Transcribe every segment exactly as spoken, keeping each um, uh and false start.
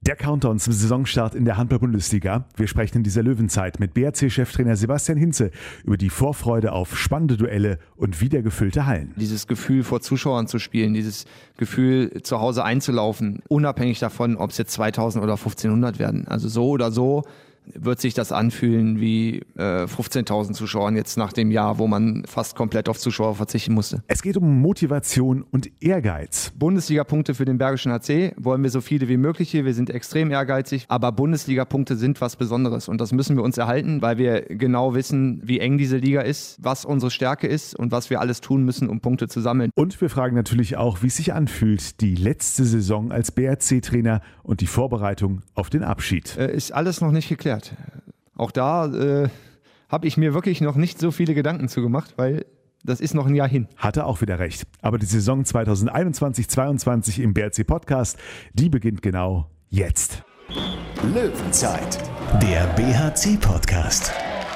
Der Countdown zum Saisonstart in der Handball-Bundesliga. Wir sprechen in dieser Löwenzeit mit B R C-Cheftrainer Sebastian Hinze über die Vorfreude auf spannende Duelle und wieder gefüllte Hallen. Dieses Gefühl, vor Zuschauern zu spielen, dieses Gefühl, zu Hause einzulaufen, unabhängig davon, ob es jetzt zweitausend oder fünfzehnhundert werden. Also so oder so wird sich das anfühlen wie äh, fünfzehntausend Zuschauern jetzt nach dem Jahr, wo man fast komplett auf Zuschauer verzichten musste. Es geht um Motivation und Ehrgeiz. Bundesliga-Punkte für den Bergischen H C wollen wir so viele wie möglich hier. Wir sind extrem ehrgeizig, aber Bundesliga-Punkte sind was Besonderes und das müssen wir uns erhalten, weil wir genau wissen, wie eng diese Liga ist, was unsere Stärke ist und was wir alles tun müssen, um Punkte zu sammeln. Und wir fragen natürlich auch, wie es sich anfühlt, die letzte Saison als B R C-Trainer und die Vorbereitung auf den Abschied. Äh, ist alles noch nicht geklärt. Auch da äh, habe ich mir wirklich noch nicht so viele Gedanken zu gemacht, weil das ist noch ein Jahr hin. Hat er auch wieder recht. Aber die Saison zwanzig einundzwanzig zweiundzwanzig im B R C-Podcast, die beginnt genau jetzt. Löwenzeit, der B H C-Podcast.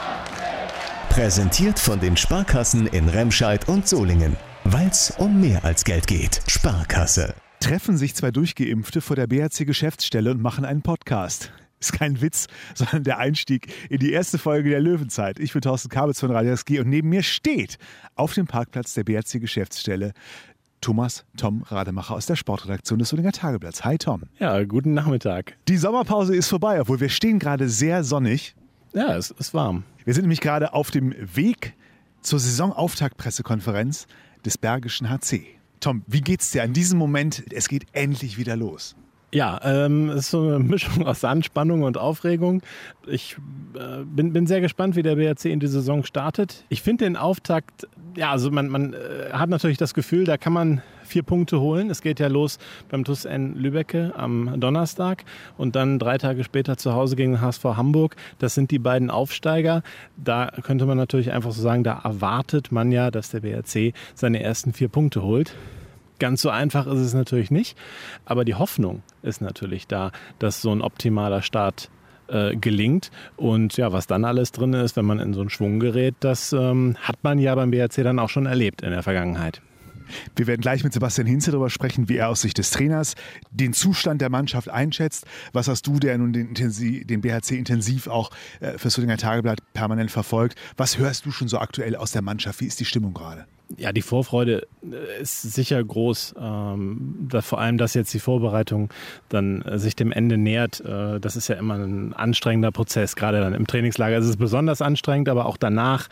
Präsentiert von den Sparkassen in Remscheid und Solingen. Weil's um mehr als Geld geht. Sparkasse. Treffen sich zwei Durchgeimpfte vor der B R C-Geschäftsstelle und machen einen Podcast. Ist kein Witz, sondern der Einstieg in die erste Folge der Löwenzeit. Ich bin Thorsten Kabitz von Radio S G und neben mir steht auf dem Parkplatz der B R C-Geschäftsstelle Thomas Tom Rademacher aus der Sportredaktion des Solinger Tageblatts. Hi Tom. Ja, guten Nachmittag. Die Sommerpause ist vorbei, obwohl wir stehen gerade sehr sonnig. Ja, es ist warm. Wir sind nämlich gerade auf dem Weg zur Saisonauftaktpressekonferenz des Bergischen H C. Tom, wie geht's dir an diesem Moment? Es geht endlich wieder los. Ja, ähm, es ist so eine Mischung aus Anspannung und Aufregung. Ich äh, bin, bin sehr gespannt, wie der B R C in die Saison startet. Ich finde den Auftakt, ja, also man, man äh, hat natürlich das Gefühl, da kann man vier Punkte holen. Es geht ja los beim T U S N Lübbecke am Donnerstag und dann drei Tage später zu Hause gegen den H S V Hamburg. Das sind die beiden Aufsteiger. Da könnte man natürlich einfach so sagen, da erwartet man ja, dass der B R C seine ersten vier Punkte holt. Ganz so einfach ist es natürlich nicht, aber die Hoffnung ist natürlich da, dass so ein optimaler Start äh, gelingt. Und ja, was dann alles drin ist, wenn man in so einen Schwung gerät, das ähm, hat man ja beim B R C dann auch schon erlebt in der Vergangenheit. Wir werden gleich mit Sebastian Hinze darüber sprechen, wie er aus Sicht des Trainers den Zustand der Mannschaft einschätzt. Was hast du, der nun den, den B H C intensiv auch äh, fürs Solinger Tageblatt permanent verfolgt? Was hörst du schon so aktuell aus der Mannschaft? Wie ist die Stimmung gerade? Ja, die Vorfreude ist sicher groß. Ähm, da vor allem, dass jetzt die Vorbereitung dann äh, sich dem Ende nähert. Äh, das ist ja immer ein anstrengender Prozess. Gerade dann im Trainingslager ist es besonders anstrengend, aber auch danach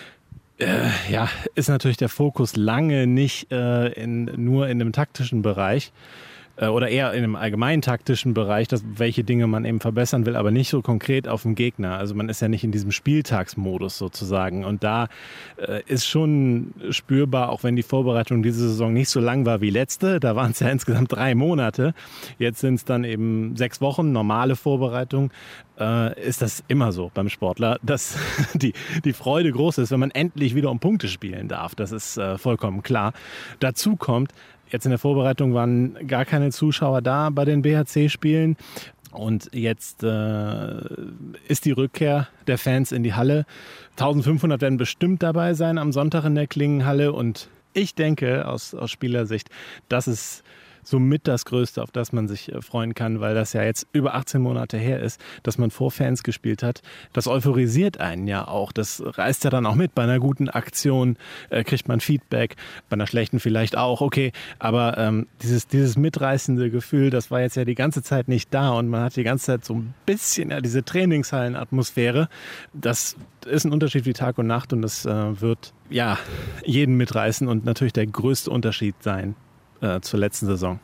äh, ja, ist natürlich der Fokus lange nicht äh, in, nur in dem taktischen Bereich. Oder eher in einem allgemeinen taktischen Bereich, dass, welche Dinge man eben verbessern will, aber nicht so konkret auf den Gegner. Also man ist ja nicht in diesem Spieltagsmodus sozusagen. Und da äh, ist schon spürbar, auch wenn die Vorbereitung diese Saison nicht so lang war wie letzte, da waren es ja insgesamt drei Monate, jetzt sind es dann eben sechs Wochen, normale Vorbereitung, äh, ist das immer so beim Sportler, dass die, die Freude groß ist, wenn man endlich wieder um Punkte spielen darf. Das ist äh, vollkommen klar. Dazu kommt, jetzt in der Vorbereitung waren gar keine Zuschauer da bei den B H C-Spielen. Und jetzt äh, ist die Rückkehr der Fans in die Halle. eintausendfünfhundert werden bestimmt dabei sein am Sonntag in der Klingenhalle. Und ich denke aus, aus Spielersicht, dass es somit das Größte, auf das man sich freuen kann, weil das ja jetzt über achtzehn Monate her ist, dass man vor Fans gespielt hat. Das euphorisiert einen ja auch. Das reißt ja dann auch mit. Bei einer guten Aktion äh, kriegt man Feedback, bei einer schlechten vielleicht auch, okay. Aber ähm, dieses, dieses mitreißende Gefühl, das war jetzt ja die ganze Zeit nicht da und man hat die ganze Zeit so ein bisschen ja, diese Trainingshallenatmosphäre. Das ist ein Unterschied wie Tag und Nacht und das äh, wird ja jeden mitreißen und natürlich der größte Unterschied sein zur letzten Saison.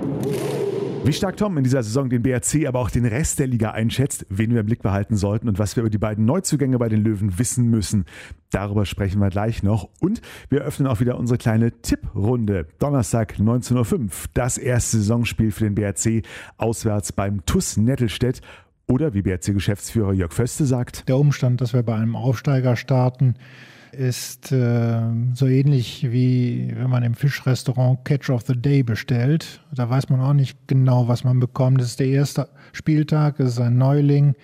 Wie stark Tom in dieser Saison den B R C, aber auch den Rest der Liga einschätzt, wen wir im Blick behalten sollten und was wir über die beiden Neuzugänge bei den Löwen wissen müssen, darüber sprechen wir gleich noch. Und wir öffnen auch wieder unsere kleine Tipprunde. Donnerstag neunzehn Uhr fünf, das erste Saisonspiel für den B R C auswärts beim T U S Nettelstedt. Oder wie B R C-Geschäftsführer Jörg Föste sagt: Der Umstand, dass wir bei einem Aufsteiger starten, ist äh, so ähnlich wie wenn man im Fischrestaurant Catch of the Day bestellt. Da weiß man auch nicht genau, was man bekommt. Das ist der erste Spieltag, es ist ein Neuling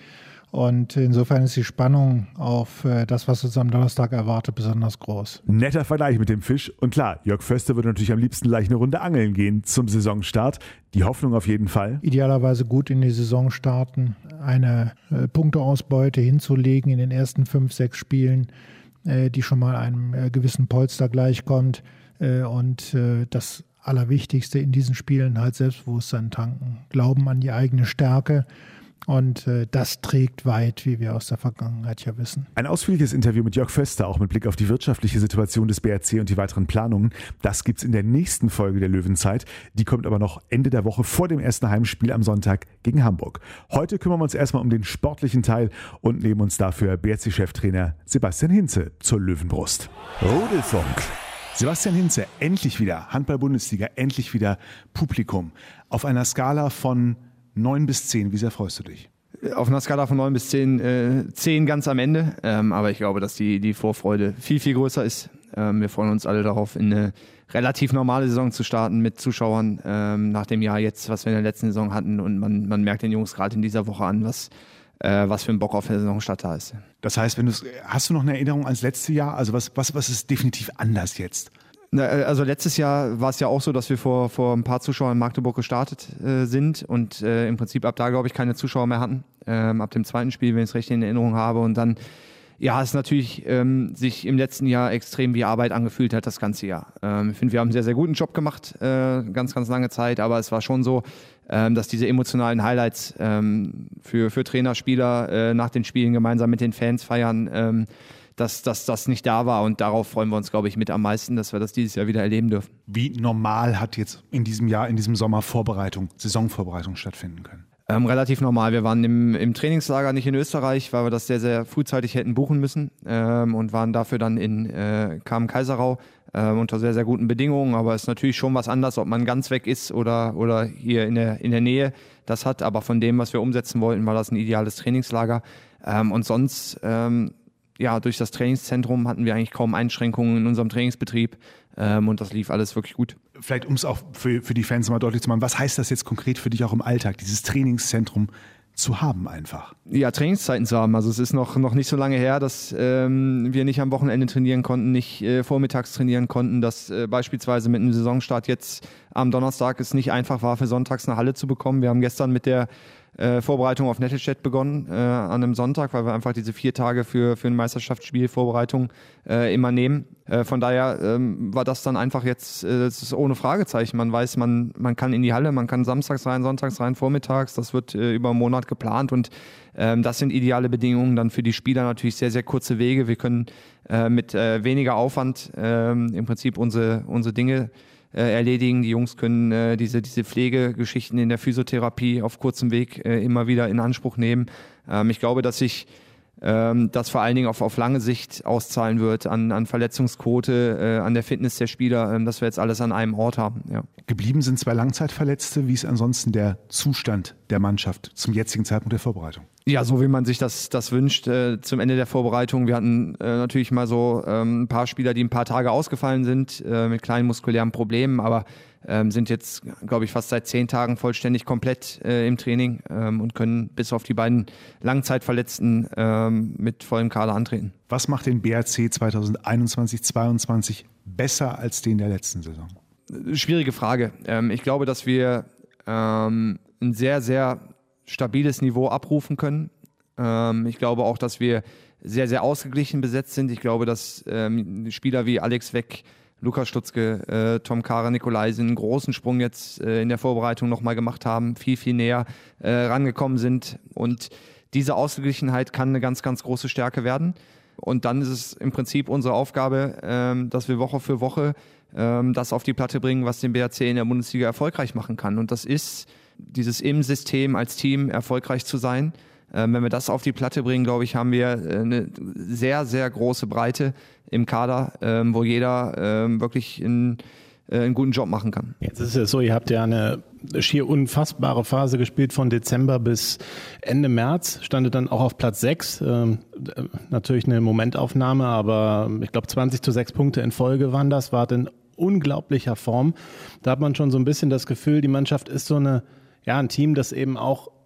Und insofern ist die Spannung auf das, was uns am Donnerstag erwartet, besonders groß. Netter Vergleich mit dem Fisch. Und klar, Jörg Förster würde natürlich am liebsten gleich eine Runde angeln gehen zum Saisonstart. Die Hoffnung auf jeden Fall. Idealerweise gut in die Saison starten, eine äh, Punkteausbeute hinzulegen in den ersten fünf, sechs Spielen, äh, die schon mal einem äh, gewissen Polster gleichkommt. Äh, und äh, das Allerwichtigste in diesen Spielen halt Selbstbewusstsein tanken. Glauben an die eigene Stärke. Und äh, das trägt weit, wie wir aus der Vergangenheit ja wissen. Ein ausführliches Interview mit Jörg Förster, auch mit Blick auf die wirtschaftliche Situation des B R C und die weiteren Planungen. Das gibt's in der nächsten Folge der Löwenzeit. Die kommt aber noch Ende der Woche vor dem ersten Heimspiel am Sonntag gegen Hamburg. Heute kümmern wir uns erstmal um den sportlichen Teil und nehmen uns dafür B R C-Cheftrainer Sebastian Hinze zur Löwenbrust. Rudelfunk. Sebastian Hinze, endlich wieder Handball-Bundesliga, endlich wieder Publikum. Auf einer Skala von neun bis zehn, wie sehr freust du dich? Auf einer Skala von neun bis zehn, äh, zehn ganz am Ende. Ähm, aber ich glaube, dass die, die Vorfreude viel, viel größer ist. Ähm, wir freuen uns alle darauf, in eine relativ normale Saison zu starten mit Zuschauern ähm, nach dem Jahr jetzt, was wir in der letzten Saison hatten. Und man, man merkt den Jungs gerade in dieser Woche an, was, äh, was für ein Bock auf der Saisonstart da ist. Das heißt, wenn du's, hast du noch eine Erinnerung ans letzte Jahr? Also was, was, was ist definitiv anders jetzt? Also letztes Jahr war es ja auch so, dass wir vor, vor ein paar Zuschauern in Magdeburg gestartet äh, sind und äh, im Prinzip ab da, glaube ich, keine Zuschauer mehr hatten. Ähm, ab dem zweiten Spiel, wenn ich es richtig in Erinnerung habe. Und dann, ja, es natürlich ähm, sich im letzten Jahr extrem wie Arbeit angefühlt hat, das ganze Jahr. Ähm, ich finde, wir haben einen sehr, sehr guten Job gemacht, äh, ganz, ganz lange Zeit. Aber es war schon so, ähm, dass diese emotionalen Highlights ähm, für, für Trainer, Spieler äh, nach den Spielen gemeinsam mit den Fans feiern, ähm, dass, dass das nicht da war. Und darauf freuen wir uns, glaube ich, mit am meisten, dass wir das dieses Jahr wieder erleben dürfen. Wie normal hat jetzt in diesem Jahr, in diesem Sommer Vorbereitung, Saisonvorbereitung stattfinden können? Ähm, relativ normal. Wir waren im, im Trainingslager nicht in Österreich, weil wir das sehr, sehr frühzeitig hätten buchen müssen ähm, und waren dafür dann in äh, Kamen-Kaiserau äh, unter sehr, sehr guten Bedingungen. Aber es ist natürlich schon was anderes, ob man ganz weg ist oder, oder hier in der, in der Nähe das hat. Aber von dem, was wir umsetzen wollten, war das ein ideales Trainingslager. Ähm, und sonst... Ähm, Ja, durch das Trainingszentrum hatten wir eigentlich kaum Einschränkungen in unserem Trainingsbetrieb ähm, und das lief alles wirklich gut. Vielleicht, um es auch für, für die Fans mal deutlich zu machen, was heißt das jetzt konkret für dich auch im Alltag, dieses Trainingszentrum zu haben einfach? Ja, Trainingszeiten zu haben. Also es ist noch, noch nicht so lange her, dass ähm, wir nicht am Wochenende trainieren konnten, nicht äh, vormittags trainieren konnten, dass äh, beispielsweise mit einem Saisonstart jetzt am Donnerstag es nicht einfach war, für sonntags eine Halle zu bekommen. Wir haben gestern mit der Äh, Vorbereitung auf Nettelstedt begonnen äh, an einem Sonntag, weil wir einfach diese vier Tage für, für ein Meisterschaftsspiel Vorbereitung äh, immer nehmen. Äh, von daher ähm, war das dann einfach jetzt äh, das ist ohne Fragezeichen. Man weiß, man, man kann in die Halle, man kann samstags rein, sonntags rein, vormittags. Das wird äh, über einen Monat geplant und ähm, das sind ideale Bedingungen dann für die Spieler, natürlich sehr, sehr kurze Wege. Wir können äh, mit äh, weniger Aufwand äh, im Prinzip unsere, unsere Dinge Äh, erledigen. Die Jungs können äh, diese, diese Pflegegeschichten in der Physiotherapie auf kurzem Weg äh, immer wieder in Anspruch nehmen. Ähm, ich glaube, dass sich ähm, das vor allen Dingen auf, auf lange Sicht auszahlen wird an, an Verletzungsquote, äh, an der Fitness der Spieler, ähm, dass wir jetzt alles an einem Ort haben. Ja. Geblieben sind zwei Langzeitverletzte. Wie ist ansonsten der Zustand der Mannschaft zum jetzigen Zeitpunkt der Vorbereitung? Ja, so wie man sich das, das wünscht äh, zum Ende der Vorbereitung. Wir hatten äh, natürlich mal so ähm, ein paar Spieler, die ein paar Tage ausgefallen sind äh, mit kleinen muskulären Problemen, aber ähm, sind jetzt, glaube ich, fast seit zehn Tagen vollständig komplett äh, im Training ähm, und können bis auf die beiden Langzeitverletzten ähm, mit vollem Kader antreten. Was macht den B R C zwanzig einundzwanzig zweiundzwanzig besser als den der letzten Saison? Schwierige Frage. Ähm, ich glaube, dass wir ähm, ein sehr, sehr stabiles Niveau abrufen können. Ähm, ich glaube auch, dass wir sehr, sehr ausgeglichen besetzt sind. Ich glaube, dass ähm, Spieler wie Alex Weck, Lukas Stutzke, äh, Tom Kara, Nikolaisen einen großen Sprung jetzt äh, in der Vorbereitung nochmal gemacht haben, viel, viel näher äh, rangekommen sind. Und diese Ausgeglichenheit kann eine ganz, ganz große Stärke werden. Und dann ist es im Prinzip unsere Aufgabe, ähm, dass wir Woche für Woche ähm, das auf die Platte bringen, was den B R C in der Bundesliga erfolgreich machen kann. Und das ist dieses im System als Team erfolgreich zu sein. Ähm, wenn wir das auf die Platte bringen, glaube ich, haben wir äh, eine sehr, sehr große Breite im Kader, ähm, wo jeder ähm, wirklich in, äh, einen guten Job machen kann. Jetzt ist es so, ihr habt ja eine schier unfassbare Phase gespielt von Dezember bis Ende März, standet dann auch auf Platz sechs. Ähm, natürlich eine Momentaufnahme, aber ich glaube zwanzig zu sechs Punkte in Folge waren das, war in unglaublicher Form. Da hat man schon so ein bisschen das Gefühl, die Mannschaft ist so eine, ja, ein Team, das eben auch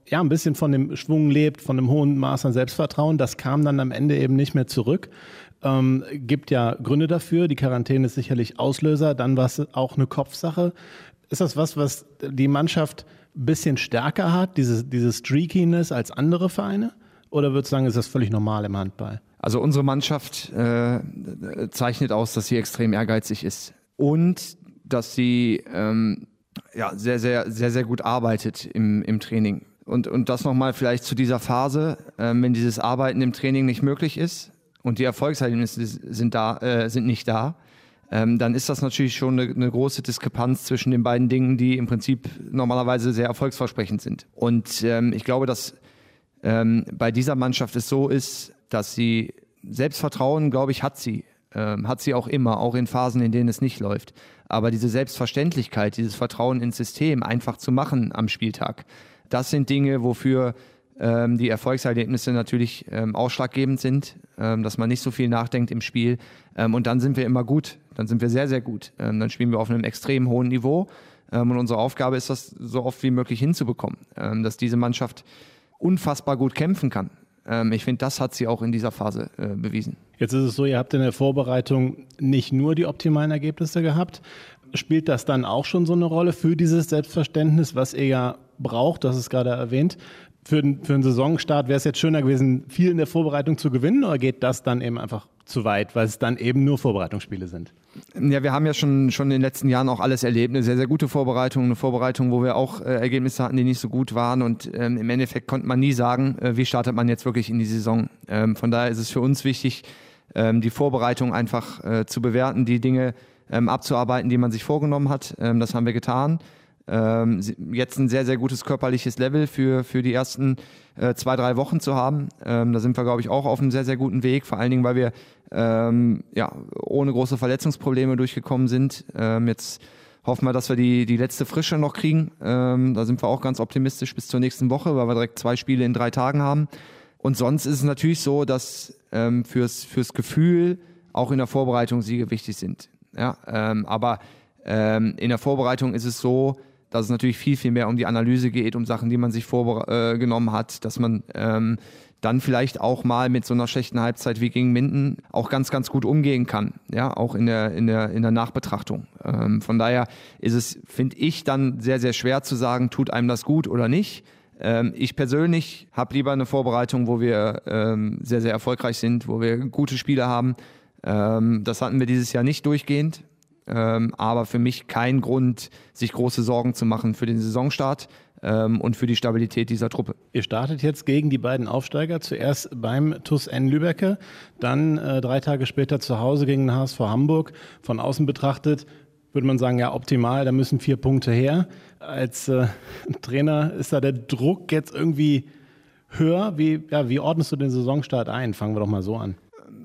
ja, ein bisschen von dem Schwung lebt, von einem hohen Maß an Selbstvertrauen. Das kam dann am Ende eben nicht mehr zurück. Ähm, gibt ja Gründe dafür. Die Quarantäne ist sicherlich Auslöser. Dann war es auch eine Kopfsache. Ist das was, was die Mannschaft ein bisschen stärker hat, diese, diese Streakiness als andere Vereine? Oder würdest du sagen, ist das völlig normal im Handball? Also unsere Mannschaft äh, zeichnet aus, dass sie extrem ehrgeizig ist und dass sie ähm, ja, sehr, sehr, sehr, sehr gut arbeitet im, im Training. Und, und das nochmal vielleicht zu dieser Phase, ähm, wenn dieses Arbeiten im Training nicht möglich ist und die Erfolgserlebnisse sind, da, äh, sind nicht da, ähm, dann ist das natürlich schon eine, eine große Diskrepanz zwischen den beiden Dingen, die im Prinzip normalerweise sehr erfolgsversprechend sind. Und ähm, ich glaube, dass ähm, bei dieser Mannschaft es so ist, dass sie Selbstvertrauen, glaube ich, hat sie. Ähm, hat sie auch immer, auch in Phasen, in denen es nicht läuft. Aber diese Selbstverständlichkeit, dieses Vertrauen ins System einfach zu machen am Spieltag, das sind Dinge, wofür ähm, die Erfolgserlebnisse natürlich ähm, ausschlaggebend sind, ähm, dass man nicht so viel nachdenkt im Spiel. Ähm, und dann sind wir immer gut, dann sind wir sehr, sehr gut. Ähm, dann spielen wir auf einem extrem hohen Niveau. Ähm, und unsere Aufgabe ist, das so oft wie möglich hinzubekommen, ähm, dass diese Mannschaft unfassbar gut kämpfen kann. Ähm, ich finde, das hat sie auch in dieser Phase äh, bewiesen. Jetzt ist es so, ihr habt in der Vorbereitung nicht nur die optimalen Ergebnisse gehabt. Spielt das dann auch schon so eine Rolle für dieses Selbstverständnis, was ihr ja braucht, das ist gerade erwähnt? Für den, für den Saisonstart wäre es jetzt schöner gewesen, viel in der Vorbereitung zu gewinnen, oder geht das dann eben einfach zu weit, weil es dann eben nur Vorbereitungsspiele sind? Ja, wir haben ja schon, schon in den letzten Jahren auch alles erlebt. Eine sehr, sehr gute Vorbereitung, eine Vorbereitung, wo wir auch äh, Ergebnisse hatten, die nicht so gut waren. Und ähm, im Endeffekt konnte man nie sagen, äh, wie startet man jetzt wirklich in die Saison. Ähm, von daher ist es für uns wichtig, ähm, die Vorbereitung einfach äh, zu bewerten, die Dinge ähm, abzuarbeiten, die man sich vorgenommen hat. Ähm, das haben wir getan. Ähm, jetzt ein sehr, sehr gutes körperliches Level für, für die ersten äh, zwei, drei Wochen zu haben. Ähm, da sind wir, glaube ich, auch auf einem sehr, sehr guten Weg. Vor allen Dingen, weil wir ähm, ja, ohne große Verletzungsprobleme durchgekommen sind. Ähm, jetzt hoffen wir, dass wir die, die letzte Frische noch kriegen. Ähm, da sind wir auch ganz optimistisch bis zur nächsten Woche, weil wir direkt zwei Spiele in drei Tagen haben. Und sonst ist es natürlich so, dass ähm, fürs, fürs Gefühl auch in der Vorbereitung Siege wichtig sind. Ja, ähm, aber ähm, in der Vorbereitung ist es so, dass es natürlich viel, viel mehr um die Analyse geht, um Sachen, die man sich vorgenommen hat, dass man ähm, dann vielleicht auch mal mit so einer schlechten Halbzeit wie gegen Minden auch ganz, ganz gut umgehen kann, ja, auch in der, in der, in der Nachbetrachtung. Ähm, von daher ist es, finde ich, dann sehr, sehr schwer zu sagen, tut einem das gut oder nicht. Ähm, ich persönlich habe lieber eine Vorbereitung, wo wir ähm, sehr, sehr erfolgreich sind, wo wir gute Spiele haben. Ähm, das hatten wir dieses Jahr nicht durchgehend. Ähm, aber für mich kein Grund, sich große Sorgen zu machen für den Saisonstart ähm, und für die Stabilität dieser Truppe. Ihr startet jetzt gegen die beiden Aufsteiger, zuerst beim T U S N Lübbecke, dann äh, drei Tage später zu Hause gegen den H S V Hamburg. Von außen betrachtet würde man sagen, ja optimal, da müssen vier Punkte her. Als äh, Trainer ist da der Druck jetzt irgendwie höher. Wie, ja, wie ordnest du den Saisonstart ein? Fangen wir doch mal so an.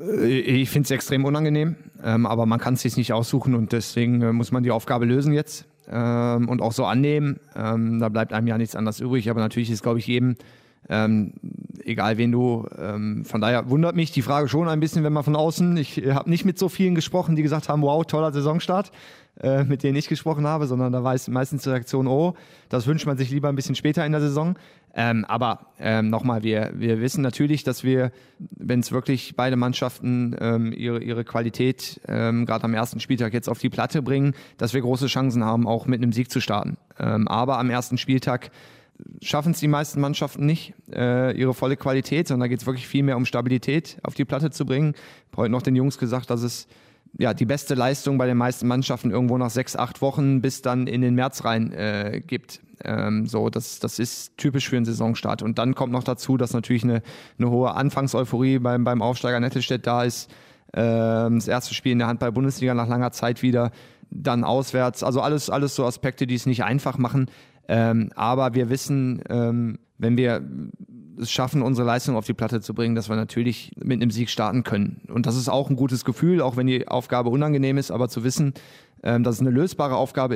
Ich finde es extrem unangenehm, ähm, aber man kann es sich nicht aussuchen und deswegen äh, muss man die Aufgabe lösen jetzt ähm, und auch so annehmen. Ähm, da bleibt einem ja nichts anderes übrig, aber natürlich ist, glaube ich, jedem, ähm, egal wen du, ähm, von daher wundert mich die Frage schon ein bisschen, wenn man von außen, ich äh, habe nicht mit so vielen gesprochen, die gesagt haben, wow, toller Saisonstart, äh, mit denen ich gesprochen habe, sondern da war es meistens die Reaktion, oh, das wünscht man sich lieber ein bisschen später in der Saison. Ähm, aber ähm, nochmal, wir, wir wissen natürlich, dass wir, wenn es wirklich beide Mannschaften ähm, ihre, ihre Qualität ähm, gerade am ersten Spieltag jetzt auf die Platte bringen, dass wir große Chancen haben, auch mit einem Sieg zu starten. Ähm, aber am ersten Spieltag schaffen es die meisten Mannschaften nicht, äh, ihre volle Qualität, sondern da geht es wirklich viel mehr um Stabilität auf die Platte zu bringen. Ich habe heute noch den Jungs gesagt, dass es ja, die beste Leistung bei den meisten Mannschaften irgendwo nach sechs, acht Wochen bis dann in den März rein äh, gibt. Ähm, so, das, das ist typisch für einen Saisonstart. Und dann kommt noch dazu, dass natürlich eine, eine hohe Anfangseuphorie beim, beim Aufsteiger Nettelstedt da ist. Ähm, das erste Spiel in der Handball-Bundesliga nach langer Zeit wieder, dann auswärts. Also alles, alles so Aspekte, die es nicht einfach machen. Ähm, aber wir wissen, ähm, wenn wir es schaffen, unsere Leistung auf die Platte zu bringen, dass wir natürlich mit einem Sieg starten können. Und das ist auch ein gutes Gefühl, auch wenn die Aufgabe unangenehm ist, aber zu wissen, ähm, dass es eine lösbare Aufgabe ist,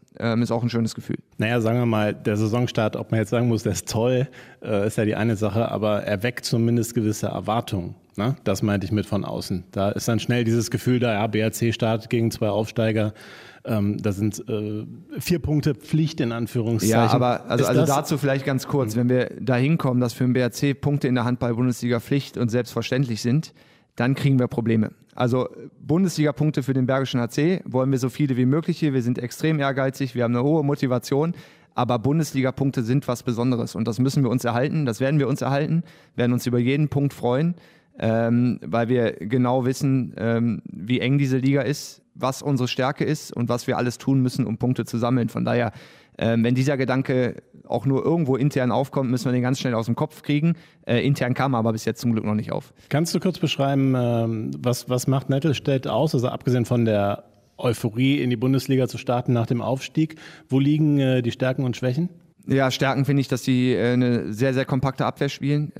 ähm, ist auch ein schönes Gefühl. Naja, sagen wir mal, der Saisonstart, ob man jetzt sagen muss, der ist toll, äh, ist ja die eine Sache, aber er weckt zumindest gewisse Erwartungen. Ne? Das meinte ich mit von außen. Da ist dann schnell dieses Gefühl da, ja, B R C-Start gegen zwei Aufsteiger, ähm, da sind äh, vier Punkte Pflicht in Anführungszeichen. Ja, aber also, also das dazu vielleicht ganz kurz, wenn wir da hinkommen, dass für den B R C Punkte in der Handball-Bundesliga Pflicht und selbstverständlich sind, dann kriegen wir Probleme. Also Bundesliga-Punkte für den Bergischen H C wollen wir so viele wie möglich hier. Wir sind extrem ehrgeizig, wir haben eine hohe Motivation, aber Bundesliga-Punkte sind was Besonderes und das müssen wir uns erhalten, das werden wir uns erhalten, werden uns über jeden Punkt freuen, ähm, weil wir genau wissen, ähm, wie eng diese Liga ist, was unsere Stärke ist und was wir alles tun müssen, um Punkte zu sammeln. Von daher, ähm, wenn dieser Gedanke auch nur irgendwo intern aufkommt, müssen wir den ganz schnell aus dem Kopf kriegen. Äh, intern kam er aber bis jetzt zum Glück noch nicht auf. Kannst du kurz beschreiben, ähm, was, was macht Nettelstedt aus, also abgesehen von der Euphorie in die Bundesliga zu starten nach dem Aufstieg, wo liegen äh, die Stärken und Schwächen? Ja, Stärken finde ich, dass sie äh, eine sehr, sehr kompakte Abwehr spielen.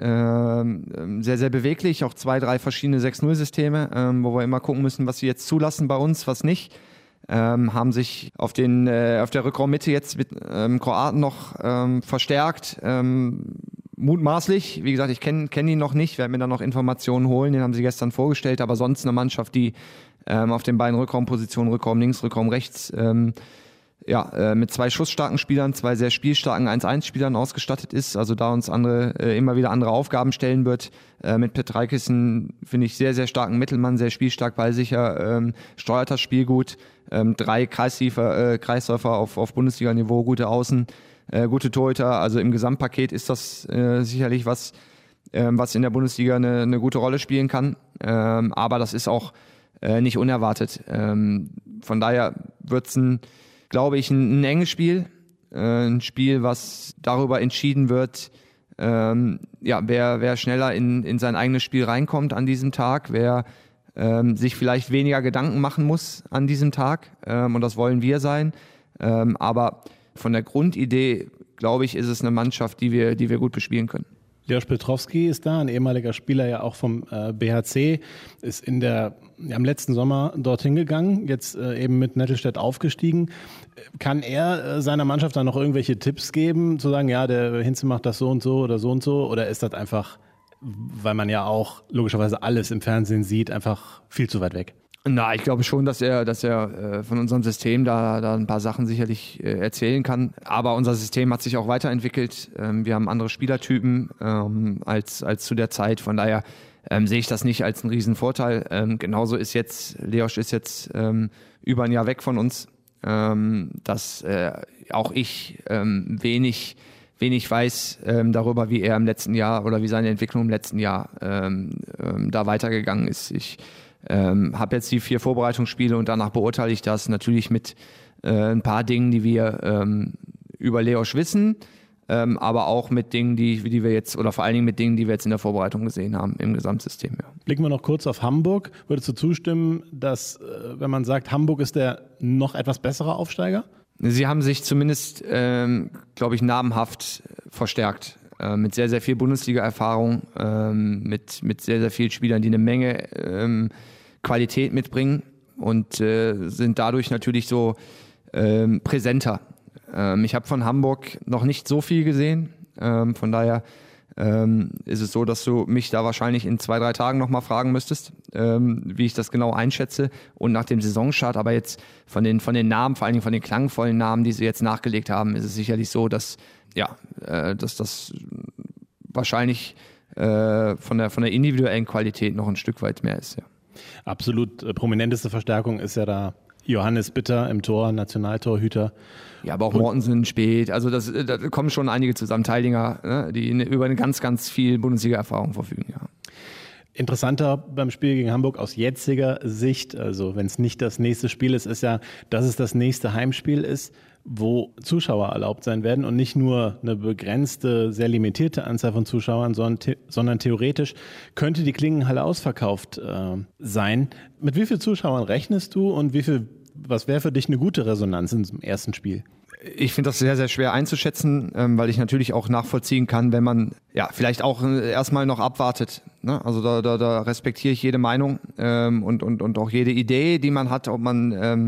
Ähm, sehr, sehr beweglich, auch zwei, drei verschiedene sechs null Systeme, ähm, wo wir immer gucken müssen, was sie jetzt zulassen bei uns, was nicht. Ähm, haben sich auf, den, äh, auf der Rückraummitte jetzt mit ähm, Kroaten noch ähm, verstärkt. Ähm, mutmaßlich, wie gesagt, ich kenne kenn ihn noch nicht, werde mir dann noch Informationen holen, den haben sie gestern vorgestellt, aber sonst eine Mannschaft, die ähm, auf den beiden Rückraumpositionen, Rückraum links, Rückraum rechts, ähm, ja, äh, mit zwei schussstarken Spielern, zwei sehr spielstarken eins eins Spielern ausgestattet ist, also da uns andere äh, immer wieder andere Aufgaben stellen wird. Äh, mit Petreikis einen, finde ich, sehr, sehr starken Mittelmann, sehr spielstark, ballsicher, ähm, steuert das Spiel gut. Ähm, drei Kreisläufer, äh, Kreisläufer auf, auf Bundesliga-Niveau, gute Außen, äh, gute Torhüter. Also im Gesamtpaket ist das äh, sicherlich was, ähm, was in der Bundesliga eine, eine gute Rolle spielen kann. Ähm, aber das ist auch äh, nicht unerwartet. Ähm, von daher wird es ein, glaube ich, ein, ein enges Spiel. Äh, ein Spiel, was darüber entschieden wird, ähm, ja, wer, wer schneller in, in sein eigenes Spiel reinkommt an diesem Tag, wer ähm, sich vielleicht weniger Gedanken machen muss an diesem Tag. Ähm, und das wollen wir sein. Ähm, aber von der Grundidee, glaube ich, ist es eine Mannschaft, die wir, die wir gut bespielen können. Leoš Petrowski ist da, ein ehemaliger Spieler ja auch vom äh, B H C, ist in der, ja, im letzten Sommer dorthin gegangen, jetzt äh, eben mit Nettelstedt aufgestiegen. Kann er äh, seiner Mannschaft dann noch irgendwelche Tipps geben, zu sagen, ja, der Hinze macht das so und so oder so und so, oder ist das einfach, weil man ja auch logischerweise alles im Fernsehen sieht, einfach viel zu weit weg? Na, ich glaube schon, dass er, dass er äh, von unserem System da, da ein paar Sachen sicherlich äh, erzählen kann. Aber unser System hat sich auch weiterentwickelt. Ähm, wir haben andere Spielertypen ähm, als, als zu der Zeit. Von daher ähm, sehe ich das nicht als einen riesen Vorteil. Ähm, genauso ist jetzt, Leoš ist jetzt ähm, über ein Jahr weg von uns. Ähm, dass äh, auch ich ähm, wenig, wenig weiß ähm, darüber, wie er im letzten Jahr oder wie seine Entwicklung im letzten Jahr ähm, ähm, da weitergegangen ist. Ich Ähm, habe jetzt die vier Vorbereitungsspiele und danach beurteile ich das natürlich mit äh, ein paar Dingen, die wir ähm, über Leoš wissen, ähm, aber auch mit Dingen, die, die wir jetzt, oder vor allen Dingen mit Dingen, die wir jetzt in der Vorbereitung gesehen haben im Gesamtsystem. Ja. Blicken wir noch kurz auf Hamburg. Würdest du zustimmen, dass, äh, wenn man sagt, Hamburg ist der noch etwas bessere Aufsteiger? Sie haben sich zumindest, ähm, glaube ich, namhaft verstärkt. Mit sehr, sehr viel Bundesliga-Erfahrung, ähm, mit, mit sehr, sehr vielen Spielern, die eine Menge ähm, Qualität mitbringen und äh, sind dadurch natürlich so ähm, präsenter. Ähm, ich habe von Hamburg noch nicht so viel gesehen, ähm, von daher ähm, ist es so, dass du mich da wahrscheinlich in zwei, drei Tagen nochmal fragen müsstest, ähm, wie ich das genau einschätze und nach dem Saisonstart, aber jetzt von den, von den Namen, vor allen Dingen von den klangvollen Namen, die sie jetzt nachgelegt haben, ist es sicherlich so, dass ja, äh, dass das wahrscheinlich äh, von der von der individuellen Qualität noch ein Stück weit mehr ist. Ja. Absolut äh, prominenteste Verstärkung ist ja da Johannes Bitter im Tor, Nationaltorhüter. Ja, aber auch Mortensen spät. Also das, da kommen schon einige zusammen, Teildinger, ne, die eine, über eine ganz, ganz viel Bundesliga-Erfahrung verfügen. Ja. Interessanter beim Spiel gegen Hamburg aus jetziger Sicht, also wenn es nicht das nächste Spiel ist, ist ja, dass es das nächste Heimspiel ist, wo Zuschauer erlaubt sein werden und nicht nur eine begrenzte, sehr limitierte Anzahl von Zuschauern, sondern, the- sondern theoretisch könnte die Klingenhalle ausverkauft äh, sein. Mit wie vielen Zuschauern rechnest du und wie viel, was wäre für dich eine gute Resonanz in diesem ersten Spiel? Ich finde das sehr, sehr schwer einzuschätzen, ähm, weil ich natürlich auch nachvollziehen kann, wenn man ja vielleicht auch äh, erstmal noch abwartet. Ne? Also da, da, da respektiere ich jede Meinung ähm, und, und, und auch jede Idee, die man hat, ob man ähm,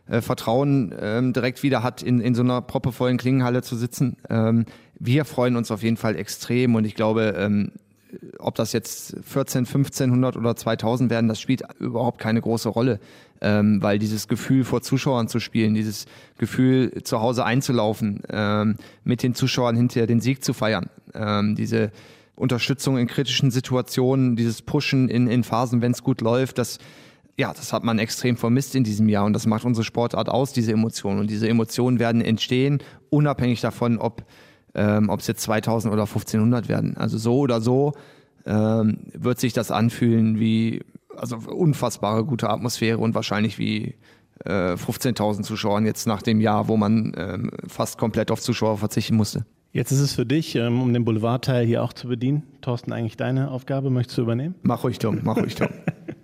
äh, Vertrauen ähm, direkt wieder hat, in, in so einer proppevollen Klingenhalle zu sitzen. Ähm, wir freuen uns auf jeden Fall extrem und ich glaube, ähm, ob das jetzt vierzehn, fünfzehnhundert oder zweitausend werden, das spielt überhaupt keine große Rolle, ähm, weil dieses Gefühl vor Zuschauern zu spielen, dieses Gefühl zu Hause einzulaufen, ähm, mit den Zuschauern hinterher den Sieg zu feiern, ähm, diese Unterstützung in kritischen Situationen, dieses Pushen in, in Phasen, wenn es gut läuft, das, ja, das hat man extrem vermisst in diesem Jahr und das macht unsere Sportart aus, diese Emotionen. Und diese Emotionen werden entstehen, unabhängig davon, ob Ähm, ob es jetzt zweitausend oder fünfzehnhundert werden. Also so oder so ähm, wird sich das anfühlen wie also unfassbare gute Atmosphäre und wahrscheinlich wie äh, fünfzehntausend Zuschauern jetzt nach dem Jahr, wo man ähm, fast komplett auf Zuschauer verzichten musste. Jetzt ist es für dich, ähm, um den Boulevardteil hier auch zu bedienen, Thorsten, eigentlich deine Aufgabe. Möchtest du übernehmen? Mach ruhig, Tom, mach ruhig, Tom.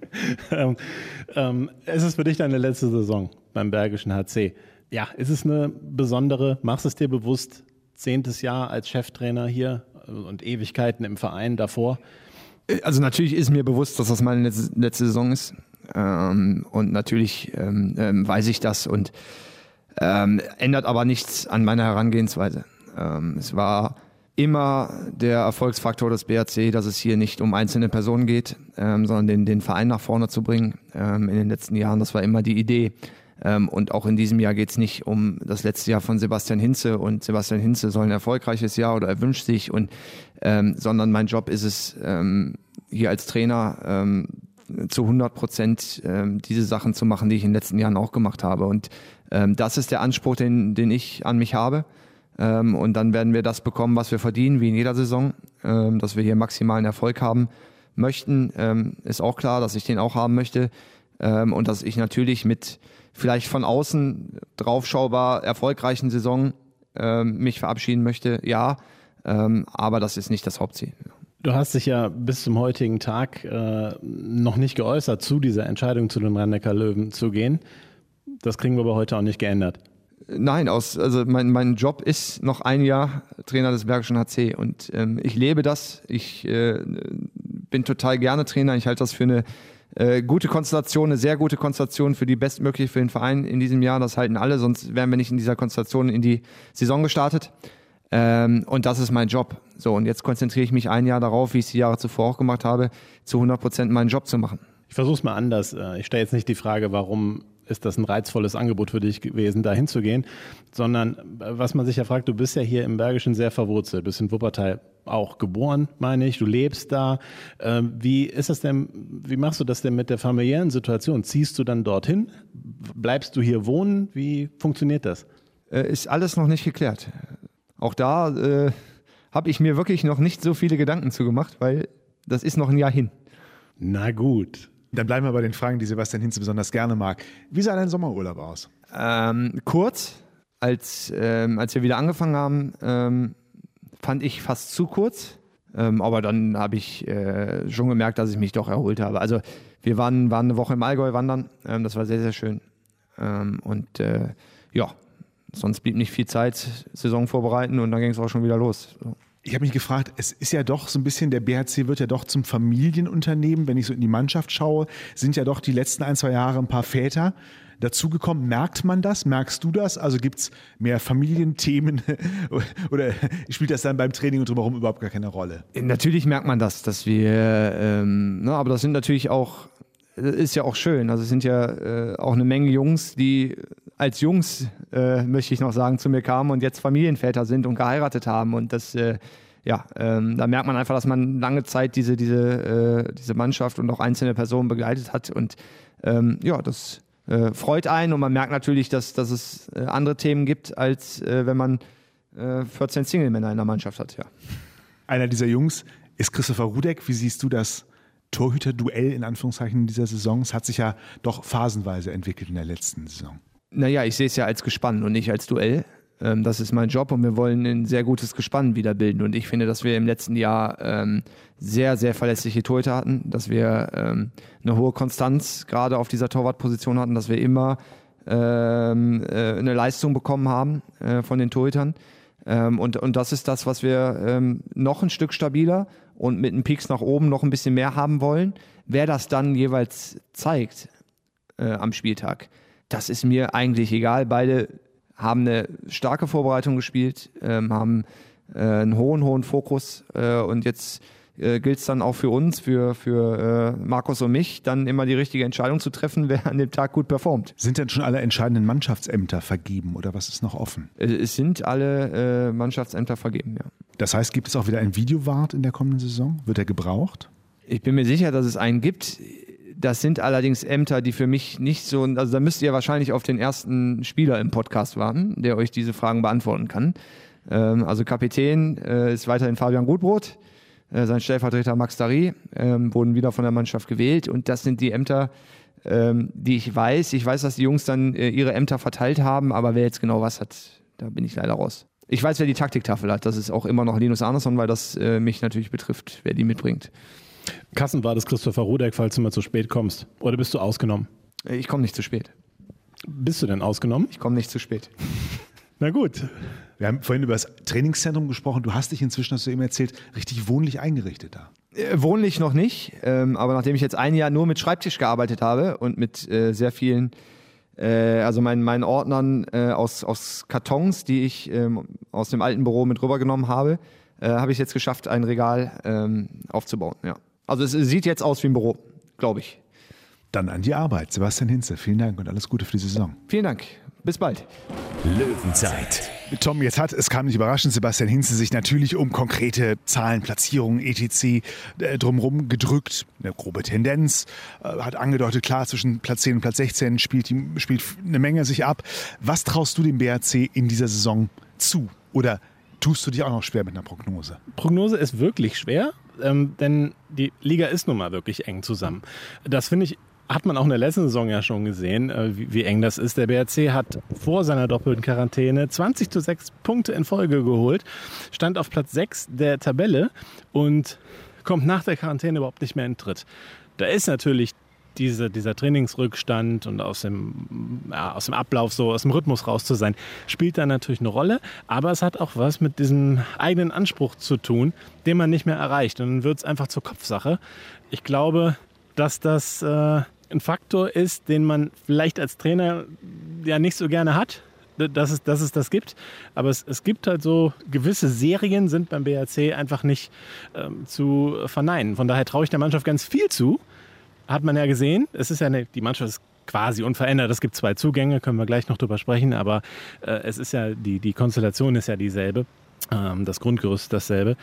ähm, ähm, es ist für dich deine letzte Saison beim Bergischen H C. Ja, ist es eine besondere, machst es dir bewusst, zehntes Jahr als Cheftrainer hier und Ewigkeiten im Verein davor? Also natürlich ist mir bewusst, dass das meine letzte, letzte Saison ist. Ähm, und natürlich ähm, ähm, weiß ich das und ähm, ändert aber nichts an meiner Herangehensweise. Ähm, es war immer der Erfolgsfaktor des B R C, dass es hier nicht um einzelne Personen geht, ähm, sondern den, den Verein nach vorne zu bringen. Ähm, in den letzten Jahren, das war immer die Idee. Ähm, und auch in diesem Jahr geht es nicht um das letzte Jahr von Sebastian Hinze und Sebastian Hinze soll ein erfolgreiches Jahr oder er wünscht sich, und, ähm, sondern mein Job ist es, ähm, hier als Trainer ähm, zu hundert Prozent ähm, diese Sachen zu machen, die ich in den letzten Jahren auch gemacht habe. Und ähm, das ist der Anspruch, den, den ich an mich habe. Ähm, und dann werden wir das bekommen, was wir verdienen, wie in jeder Saison, ähm, dass wir hier maximalen Erfolg haben möchten. Ähm, ist auch klar, dass ich den auch haben möchte ähm, und dass ich natürlich mit vielleicht von außen draufschaubar erfolgreichen Saison ähm, mich verabschieden möchte, ja, ähm, aber das ist nicht das Hauptziel. Du hast dich ja bis zum heutigen Tag äh, noch nicht geäußert zu dieser Entscheidung, zu den Rhein-Neckar-Löwen zu gehen. Das kriegen wir aber heute auch nicht geändert. Nein, aus, also mein, mein Job ist noch ein Jahr Trainer des Bergischen H C und ähm, ich lebe das. Ich äh, bin total gerne Trainer. Ich halte das für eine Äh, gute Konstellation, eine sehr gute Konstellation für die bestmögliche für den Verein in diesem Jahr. Das halten alle, sonst wären wir nicht in dieser Konstellation in die Saison gestartet. Ähm, und das ist mein Job. So, und jetzt konzentriere ich mich ein Jahr darauf, wie ich es die Jahre zuvor auch gemacht habe, zu hundert Prozent meinen Job zu machen. Ich versuche es mal anders. Ich stelle jetzt nicht die Frage, warum ist das ein reizvolles Angebot für dich gewesen, da hinzugehen, sondern was man sich ja fragt, du bist ja hier im Bergischen sehr verwurzelt, bist in Wuppertal auch geboren, meine ich, du lebst da. Wie ist das denn, wie machst du das denn mit der familiären Situation? Ziehst du dann dorthin? Bleibst du hier wohnen? Wie funktioniert das? Ist alles noch nicht geklärt. Auch da äh, habe ich mir wirklich noch nicht so viele Gedanken zu gemacht, weil das ist noch ein Jahr hin. Na gut. Dann bleiben wir bei den Fragen, die Sebastian Hinze besonders gerne mag. Wie sah dein Sommerurlaub aus? Ähm, kurz, als, ähm, als wir wieder angefangen haben, ähm, fand ich fast zu kurz. Ähm, aber dann habe ich äh, schon gemerkt, dass ich mich doch erholt habe. Also wir waren, waren eine Woche im Allgäu wandern. Ähm, das war sehr, sehr schön. Ähm, und äh, ja, sonst blieb nicht viel Zeit, Saison vorbereiten und dann ging es auch schon wieder los. So. Ich habe mich gefragt, es ist ja doch so ein bisschen, der B H C wird ja doch zum Familienunternehmen. Wenn ich so in die Mannschaft schaue, sind ja doch die letzten ein, zwei Jahre ein paar Väter dazugekommen. Merkt man das? Merkst du das? Also gibt es mehr Familienthemen oder spielt das dann beim Training und drumherum überhaupt gar keine Rolle? Natürlich merkt man das, dass wir, ähm, ne, aber das sind natürlich auch, das ist ja auch schön. Also es sind ja äh, auch eine Menge Jungs, die als Jungs, äh, möchte ich noch sagen, zu mir kamen und jetzt Familienväter sind und geheiratet haben. Und das, äh, ja, ähm, da merkt man einfach, dass man lange Zeit diese, diese, äh, diese Mannschaft und auch einzelne Personen begleitet hat. Und ähm, ja, das äh, freut einen. Und man merkt natürlich, dass, dass es äh, andere Themen gibt, als äh, wenn man äh, vierzehn Single-Männer in der Mannschaft hat. Ja. Einer dieser Jungs ist Christopher Rudek. Wie siehst du das Torhüter-Duell in Anführungszeichen in dieser Saison? Es hat sich ja doch phasenweise entwickelt in der letzten Saison. Naja, ich sehe es ja als Gespann und nicht als Duell. Ähm, das ist mein Job und wir wollen ein sehr gutes Gespann wieder bilden. Und ich finde, dass wir im letzten Jahr ähm, sehr, sehr verlässliche Torhüter hatten, dass wir ähm, eine hohe Konstanz gerade auf dieser Torwartposition hatten, dass wir immer ähm, äh, eine Leistung bekommen haben äh, von den Torhütern. Ähm, und, und das ist das, was wir ähm, noch ein Stück stabiler und mit einem Peaks nach oben noch ein bisschen mehr haben wollen. Wer das dann jeweils zeigt äh, am Spieltag, Das ist mir eigentlich egal. Beide haben eine starke Vorbereitung gespielt, ähm, haben äh, einen hohen, hohen Fokus äh, und jetzt äh, gilt es dann auch für uns, für, für äh, Markus und mich, dann immer die richtige Entscheidung zu treffen, wer an dem Tag gut performt. Sind denn schon alle entscheidenden Mannschaftsämter vergeben oder was ist noch offen? Es sind alle äh, Mannschaftsämter vergeben, ja. Das heißt, gibt es auch wieder einen Videowart in der kommenden Saison? Wird er gebraucht? Ich bin mir sicher, dass es einen gibt. Das sind allerdings Ämter, die für mich nicht so, also da müsst ihr wahrscheinlich auf den ersten Spieler im Podcast warten, der euch diese Fragen beantworten kann. Ähm, also Kapitän äh, ist weiterhin Fabian Gutbrot, äh, sein Stellvertreter Max Darry ähm, wurden wieder von der Mannschaft gewählt und das sind die Ämter, ähm, die ich weiß. Ich weiß, dass die Jungs dann äh, ihre Ämter verteilt haben, aber wer jetzt genau was hat, da bin ich leider raus. Ich weiß, wer die Taktiktafel hat, das ist auch immer noch Linus Arneson, weil das äh, mich natürlich betrifft, wer die mitbringt. Kassenwart ist Christopher Rudek, falls du mal zu spät kommst. Oder bist du ausgenommen? Ich komme nicht zu spät. Bist du denn ausgenommen? Ich komme nicht zu spät. Na gut. Wir haben vorhin über das Trainingszentrum gesprochen. Du hast dich inzwischen, hast du eben erzählt, richtig wohnlich eingerichtet da. Äh, wohnlich noch nicht, ähm, aber nachdem ich jetzt ein Jahr nur mit Schreibtisch gearbeitet habe und mit äh, sehr vielen, äh, also meinen, meinen Ordnern äh, aus, aus Kartons, die ich ähm, aus dem alten Büro mit rübergenommen habe, äh, habe ich jetzt geschafft, ein Regal ähm, aufzubauen, ja. Also es sieht jetzt aus wie ein Büro, glaube ich. Dann an die Arbeit. Sebastian Hinze, vielen Dank und alles Gute für die Saison. Vielen Dank. Bis bald. Löwenzeit. Tom, jetzt hat, es kam nicht überraschend, Sebastian Hinze sich natürlich um konkrete Zahlen, Platzierungen, et cetera äh, drumherum gedrückt. Eine grobe Tendenz, äh, hat angedeutet, klar, zwischen Platz zehn und Platz sechzehn spielt, die, spielt eine Menge sich ab. Was traust du dem B R C in dieser Saison zu? Oder tust du dich auch noch schwer mit einer Prognose? Prognose ist wirklich schwer, ähm, denn die Liga ist nun mal wirklich eng zusammen. Das finde ich, hat man auch in der letzten Saison ja schon gesehen, äh, wie, wie eng das ist. Der B R C hat vor seiner doppelten Quarantäne zwanzig zu sechs Punkte in Folge geholt, stand auf Platz sechs der Tabelle und kommt nach der Quarantäne überhaupt nicht mehr in den Tritt. Da ist natürlich Diese, dieser Trainingsrückstand und aus dem, ja, aus dem Ablauf, so aus dem Rhythmus raus zu sein, spielt da natürlich eine Rolle. Aber es hat auch was mit diesem eigenen Anspruch zu tun, den man nicht mehr erreicht. Und dann wird es einfach zur Kopfsache. Ich glaube, dass das äh, ein Faktor ist, den man vielleicht als Trainer ja nicht so gerne hat, dass es, dass es das gibt. Aber es, es gibt halt so gewisse Serien, sind beim B R C einfach nicht ähm, zu verneinen. Von daher traue ich der Mannschaft ganz viel zu. Hat man ja gesehen, es ist ja eine, die Mannschaft ist quasi unverändert. Es gibt zwei Zugänge, können wir gleich noch drüber sprechen, aber äh, es ist ja, die, die Konstellation ist ja dieselbe, ähm, das Grundgerüst dasselbe.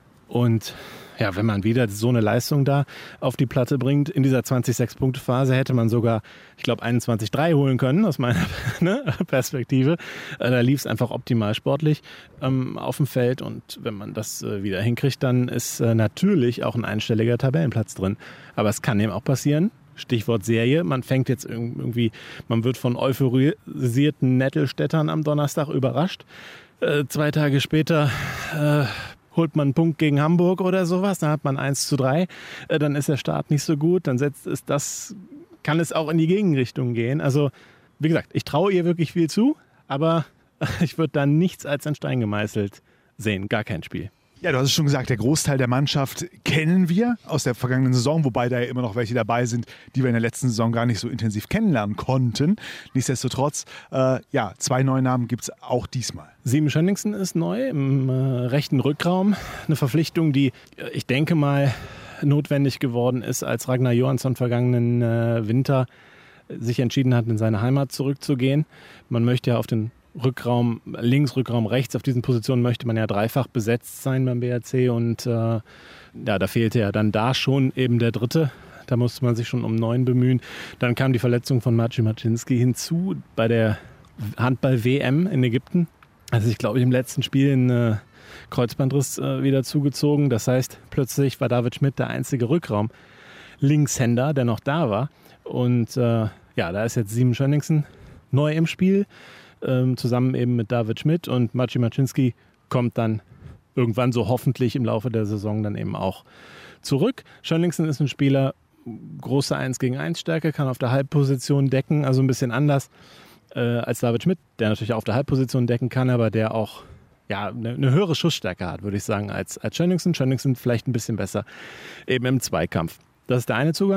Und ja, wenn man wieder so eine Leistung da auf die Platte bringt, in dieser zwanzig-sechs-Punkte-Phase hätte man sogar, ich glaube, einundzwanzig drei holen können, aus meiner ne, Perspektive. Äh, da lief es einfach optimal sportlich ähm, auf dem Feld und wenn man das äh, wieder hinkriegt, dann ist äh, natürlich auch ein einstelliger Tabellenplatz drin. Aber es kann eben auch passieren, Stichwort Serie, man fängt jetzt irgendwie, man wird von euphorisierten Nettelstädtern am Donnerstag überrascht. Äh, zwei Tage später äh, holt man einen Punkt gegen Hamburg oder sowas, dann hat man eins zu drei, äh, dann ist der Start nicht so gut, dann setzt es das, kann es auch in die Gegenrichtung gehen. Also, wie gesagt, ich traue ihr wirklich viel zu, aber ich würde da nichts als in Stein gemeißelt sehen, gar kein Spiel. Ja, du hast es schon gesagt, der Großteil der Mannschaft kennen wir aus der vergangenen Saison, wobei da ja immer noch welche dabei sind, die wir in der letzten Saison gar nicht so intensiv kennenlernen konnten. Nichtsdestotrotz, äh, ja, zwei neue Namen gibt es auch diesmal. Sieben Schönningsen ist neu im äh, rechten Rückraum. Eine Verpflichtung, die, ich denke mal, notwendig geworden ist, als Ragnar Johansson vergangenen äh, Winter sich entschieden hat, in seine Heimat zurückzugehen. Man möchte ja auf den Rückraum, links, Rückraum, rechts, auf diesen Positionen möchte man ja dreifach besetzt sein beim B R C und äh, ja, da fehlte ja dann da schon eben der Dritte. Da musste man sich schon um neun bemühen. Dann kam die Verletzung von Maciej Maczynski hinzu bei der Handball-W M in Ägypten. Also ich glaube, im letzten Spiel einen äh, Kreuzbandriss äh, wieder zugezogen. Das heißt, plötzlich war David Schmidt der einzige Rückraum-Linkshänder, der noch da war. Und äh, ja, da ist jetzt Sieben Schönningsen neu im Spiel. Ähm, zusammen eben mit David Schmidt und Maciej Maczynski kommt dann irgendwann so hoffentlich im Laufe der Saison dann eben auch zurück. Schönningsen ist ein Spieler, große eins gegen eins Stärke, kann auf der Halbposition decken, also ein bisschen anders äh, als David Schmidt, der natürlich auch auf der Halbposition decken kann, aber der auch ja, eine, eine höhere Schussstärke hat, würde ich sagen, als, als Schönningsen. Schönningsen vielleicht ein bisschen besser eben im Zweikampf. Das ist der eine Zugang.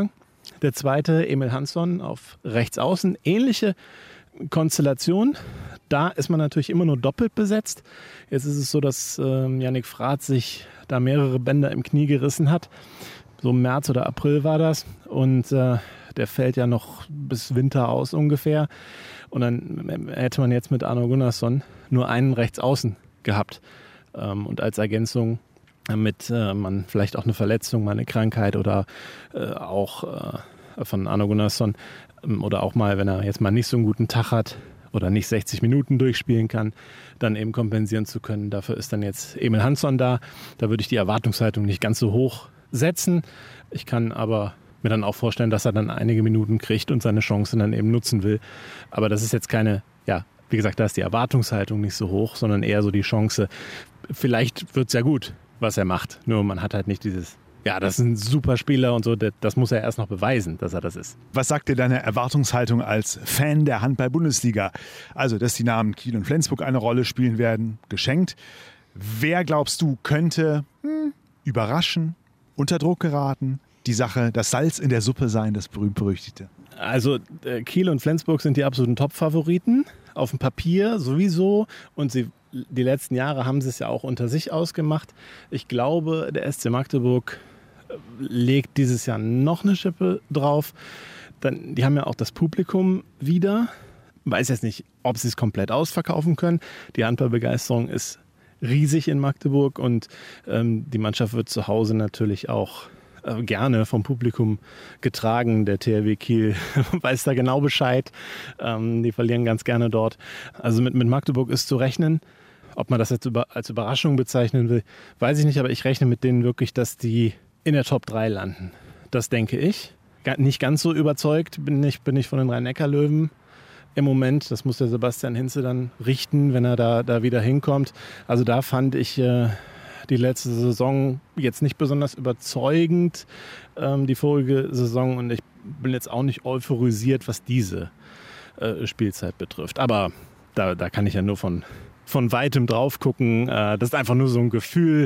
Der zweite, Emil Hansson auf rechts außen. Ähnliche Konstellation. Da ist man natürlich immer nur doppelt besetzt. Jetzt ist es so, dass ähm, Yannick Frath sich da mehrere Bänder im Knie gerissen hat. So im März oder April war das. Und äh, der fällt ja noch bis Winter aus ungefähr. Und dann hätte man jetzt mit Arno Gunnarsson nur einen Rechtsaußen gehabt. Ähm, und als Ergänzung, damit äh, man vielleicht auch eine Verletzung, mal eine Krankheit oder äh, auch äh, von Arno Gunnarsson ähm, oder auch mal, wenn er jetzt mal nicht so einen guten Tag hat oder nicht sechzig Minuten durchspielen kann, dann eben kompensieren zu können. Dafür ist dann jetzt Emil Hansson da. Da würde ich die Erwartungshaltung nicht ganz so hoch setzen. Ich kann aber mir dann auch vorstellen, dass er dann einige Minuten kriegt und seine Chancen dann eben nutzen will. Aber das ist jetzt keine, ja, wie gesagt, da ist die Erwartungshaltung nicht so hoch, sondern eher so die Chance, vielleicht wird es ja gut, was er macht. Nur man hat halt nicht dieses, ja, das ist ein super Spieler und so, das muss er erst noch beweisen, dass er das ist. Was sagt dir deine Erwartungshaltung als Fan der Handball-Bundesliga? Also, dass die Namen Kiel und Flensburg eine Rolle spielen werden, geschenkt. Wer glaubst du könnte hm, überraschen, unter Druck geraten, die Sache, das Salz in der Suppe sein, das berühmt-berüchtigte? Also äh, Kiel und Flensburg sind die absoluten Top-Favoriten. Auf dem Papier sowieso. Und sie, die letzten Jahre haben sie es ja auch unter sich ausgemacht. Ich glaube, der S C Magdeburg legt dieses Jahr noch eine Schippe drauf. Dann, die haben ja auch das Publikum wieder. Weiß jetzt nicht, ob sie es komplett ausverkaufen können. Die Handballbegeisterung ist riesig in Magdeburg und ähm, die Mannschaft wird zu Hause natürlich auch äh, gerne vom Publikum getragen. Der T H W Kiel weiß da genau Bescheid. Ähm, die verlieren ganz gerne dort. Also mit, mit Magdeburg ist zu rechnen. Ob man das jetzt über, als Überraschung bezeichnen will, weiß ich nicht, aber ich rechne mit denen wirklich, dass die in der Top drei landen. Das denke ich. Nicht ganz so überzeugt bin ich, bin ich von den Rhein-Neckar-Löwen im Moment. Das muss der Sebastian Hinze dann richten, wenn er da, da wieder hinkommt. Also da fand ich äh, die letzte Saison jetzt nicht besonders überzeugend, ähm, die vorige Saison. Und ich bin jetzt auch nicht euphorisiert, was diese äh, Spielzeit betrifft. Aber da, da kann ich ja nur von, von weitem drauf gucken. Äh, das ist einfach nur so ein Gefühl.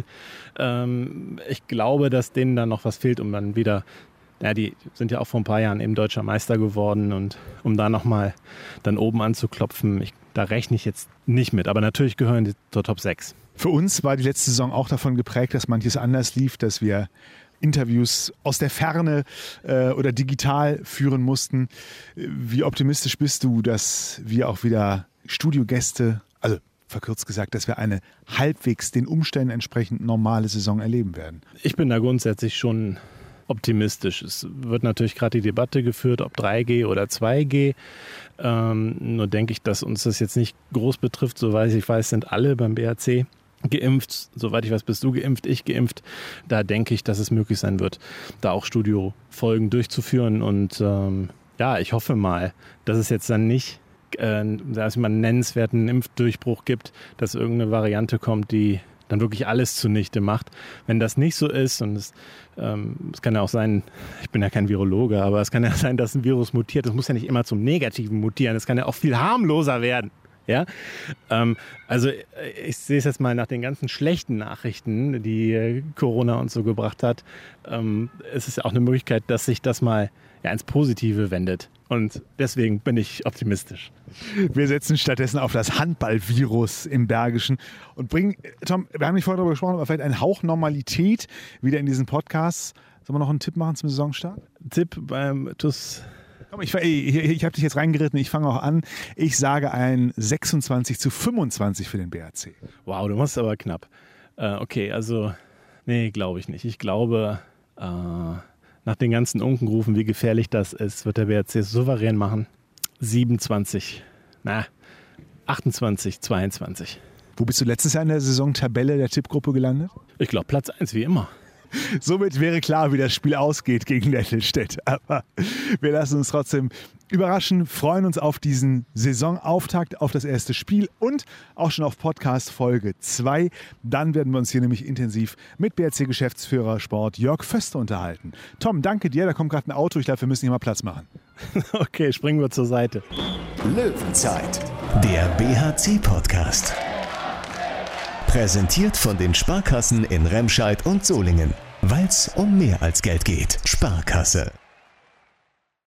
Ähm, ich glaube, dass denen dann noch was fehlt, um dann wieder... Ja, die sind ja auch vor ein paar Jahren eben deutscher Meister geworden und um da nochmal dann oben anzuklopfen, ich, da rechne ich jetzt nicht mit. Aber natürlich gehören die zur Top sechs. Für uns war die letzte Saison auch davon geprägt, dass manches anders lief, dass wir Interviews aus der Ferne äh, oder digital führen mussten. Wie optimistisch bist du, dass wir auch wieder Studiogäste, also verkürzt gesagt, dass wir eine halbwegs den Umständen entsprechend normale Saison erleben werden? Ich bin da grundsätzlich schon optimistisch. Es wird natürlich gerade die Debatte geführt, ob drei G oder zwei G. Ähm, nur denke ich, dass uns das jetzt nicht groß betrifft. Soweit ich weiß, sind alle beim B H C geimpft. Soweit ich weiß, bist du geimpft, ich geimpft. Da denke ich, dass es möglich sein wird, da auch Studiofolgen durchzuführen. Und ähm, ja, ich hoffe mal, dass es jetzt dann nicht äh, dass man einen nennenswerten Impfdurchbruch gibt, dass irgendeine Variante kommt, die dann wirklich alles zunichte macht. Wenn das nicht so ist, und es, ähm, es kann ja auch sein, ich bin ja kein Virologe, aber es kann ja sein, dass ein Virus mutiert. Es muss ja nicht immer zum Negativen mutieren. Es kann ja auch viel harmloser werden. Ja? Ähm, also ich sehe es jetzt mal nach den ganzen schlechten Nachrichten, die äh, Corona uns so gebracht hat. Ähm, es ist ja auch eine Möglichkeit, dass sich das mal ja, ins Positive wendet. Und deswegen bin ich optimistisch. Wir setzen stattdessen auf das Handballvirus im Bergischen und bringen, Tom, wir haben nicht vorher darüber gesprochen, aber vielleicht einen Hauch Normalität wieder in diesen Podcast. Sollen wir noch einen Tipp machen zum Saisonstart? Tipp beim T U S. Komm, ich, ich, ich habe dich jetzt reingeritten, ich fange auch an. Ich sage ein sechsundzwanzig zu fünfundzwanzig für den B H C. Wow, du machst aber knapp. Äh, okay, also, nee, glaube ich nicht. Ich glaube, äh, nach den ganzen Unkenrufen, wie gefährlich das ist, wird der B H C souverän machen. siebenundzwanzig, na, achtundzwanzig, zweiundzwanzig. Wo bist du letztes Jahr in der Saisontabelle der Tippgruppe gelandet? Ich glaube Platz eins, wie immer. Somit wäre klar, wie das Spiel ausgeht gegen Nettelstedt. Aber wir lassen uns trotzdem überraschen, freuen uns auf diesen Saisonauftakt, auf das erste Spiel und auch schon auf Podcast Folge zwei. Dann werden wir uns hier nämlich intensiv mit B H C-Geschäftsführer Sport Jörg Föste unterhalten. Tom, danke dir. Da kommt gerade ein Auto. Ich glaube, wir müssen hier mal Platz machen. Okay, springen wir zur Seite. Löwenzeit, der B H C-Podcast. Präsentiert von den Sparkassen in Remscheid und Solingen. Weil's um mehr als Geld geht. Sparkasse.